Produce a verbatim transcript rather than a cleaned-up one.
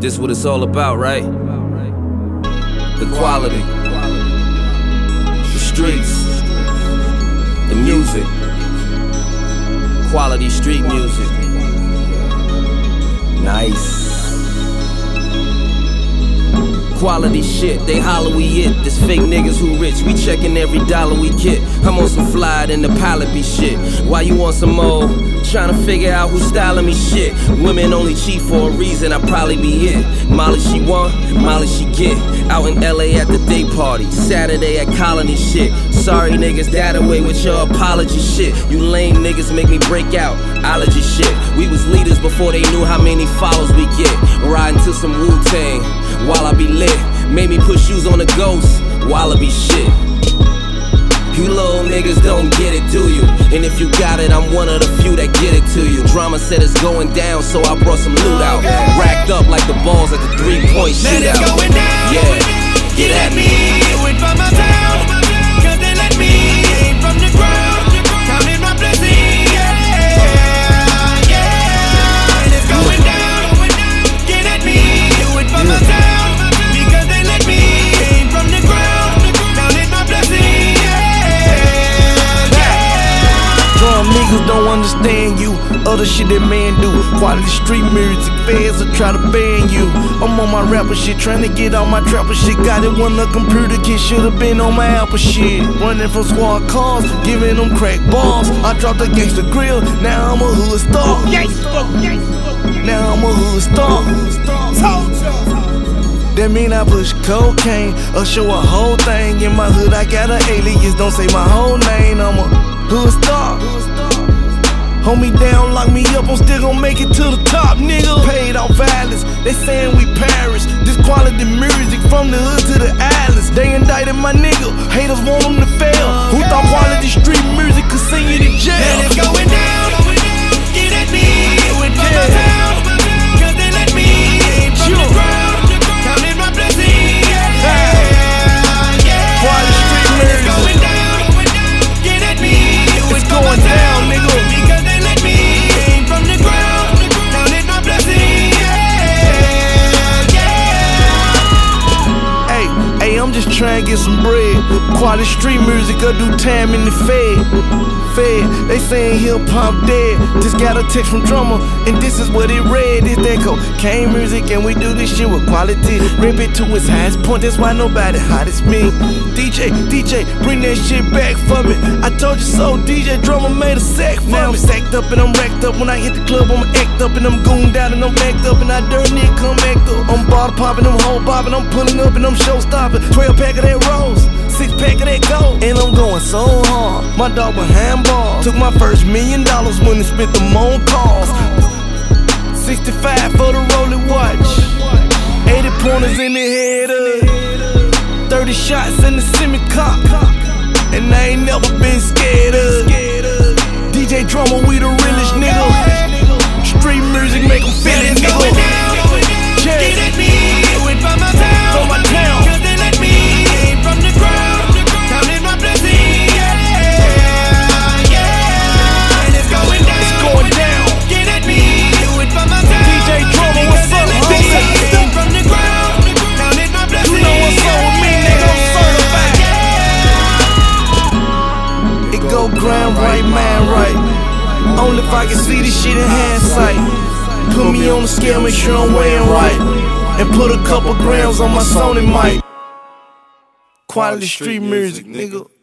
This what it's all about, right? The quality, the streets, the music, quality street music. Nice. Quality shit, they holler we it. This fake niggas who rich, we checking every dollar we get. I'm on some fly and the pilot be shit. Why you want some more? Trying to figure out who's styling me shit. Women only cheat for a reason, I probably be it. Molly she want, Molly she get. Out in L A at the day party, Saturday at Colony shit. Sorry niggas, that away with your apology shit. You lame niggas make me break out, allergy shit. We was leaders before they knew how many followers we get. Riding to some Wu-Tang, while I be lit. Made me put shoes on the ghost, wallaby shit. You little niggas don't get it, do you? And if you got it, I'm one of the few that get it to you. Drama said it's going down, so I brought some loot out. Racked up like the balls at the three-point shootout. Let it going down, yeah, get at me. Do it for my town, cause they let me aim from the ground. Counting my blessings, yeah, yeah. And it's going down, get at me. Do it for my town, because they let me aim from the ground. Counting my blessings. Drum niggas don't understand you, other shit that man do. Quality street music, fans will try to ban you. I'm on my rapper shit, trying to get all my trapper shit. Got it when the computer kid should've been on my Apple shit. Running from squad cars, giving them crack balls. I dropped the gangsta grill, now I'm a hood star. Now I'm a hood star. That mean I push cocaine, or show a whole thing. In my hood I got an alias, don't say my whole name. I'm a hood star. Hold me down, lock me up, I'm still gon' make it to the top, nigga. Paid off violence, they saying we Paris. This quality music from the hood to the islands. They indicted my nigga, haters want them to fail. Who thought quality street music could send you to jail? Let it going down, get at me, do it for my town, cause they let me aim from the ground. Counting my blessings, yeah, yeah. Quality street music. It's going down, get at me, do it It's for my going down, town, nigga. because they let me aim from the ground. Counting my blessings, yeah, yeah. Hey, hey, I'm just trying to get some bread. Quality street music, I do time in the Fed. Fed, they saying hip hop dead. Just got a text from Drummer, and this is what it read. It's that cocaine music, and we do this shit with quality. Rip it to its highest point, that's why nobody hot as me. D J, D J, bring that shit back for me. I told you so, D J Drummer made a sack for now me. I'm sacked up and I'm racked up. When I hit the club, I'ma act up, and I'm gooned out and I'm backed up, and I dirt nigga come back up. I'm bottle popping, I'm whole bobbing, I'm pulling up and I'm show stopping. twelve pack of that rose, six pack of that gold, and I'm going so hard. My dog behind bars. Took my first million dollars when they spent them on cars. sixty-five for the Rollie watch, eighty pointers in the head of, thirty shots in the semi-cop, and I ain't never been scared of. D J Drummer, we the realest nigga. Street music make them feel it, nigga. Get at me, do it for my town, For my town. cause they let me aim from the ground. Counting my blessings, yeah, yeah. And it's going down, It's going down. get at me, do it for my town. D J Drummer, what's up, Because they let me homie? aim from the ground. Counting my blessings, You know what's up with me, nigga, I'm certified. It go grind right, man right. Only if I can see this shit in hindsight. Put me on the scale, make sure I'm weighing right, and put a couple grams on my Sony mic. Quality street music, nigga.